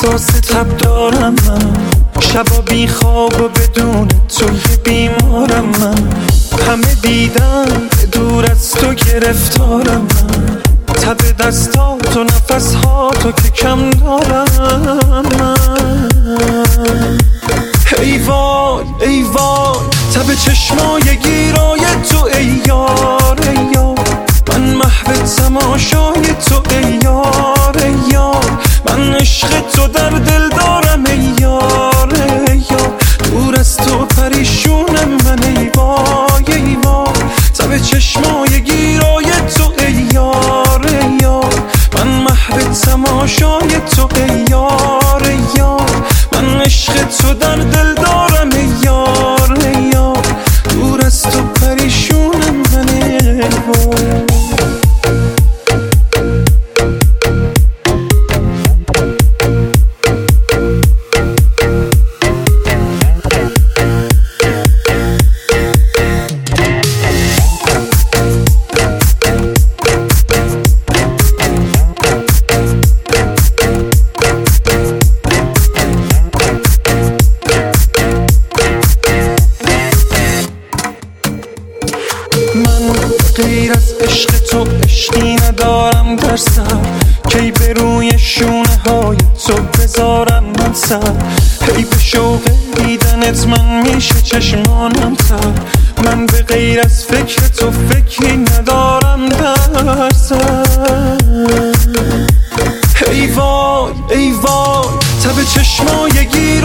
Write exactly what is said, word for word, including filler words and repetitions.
احساس تب دارم من، شبا بی خواب و بدون تو یه بیمارم من. همه دیدن دور از تو گرفتارم من، تب دستات و نفس ها تو که کم دارم من. ای وای ای وای تب چشمای گیرای تو ای یار ای یار، من محو تماشای تو ای یار ای یار، من عشق تو در دل دارم ای یار ای یار، دور از تو پریشونم من ای وای ای وای تب چشمای گیرای تو ای یار ای یار، من محو تماشای تو ای یار ای یار، من عشق تو در دل دارم ای یار ای یار، دور از تو پریشونم من ای وای. غیر از عشق تو عشقی ندارم در سر، کی به روی شونه های تو بذارم من سر، هی به شوق دیدنت من میشه چشمانم تر، من به غیر از فکر تو فکری ندارم در سر. ای وای ای وای تب چشمای گیر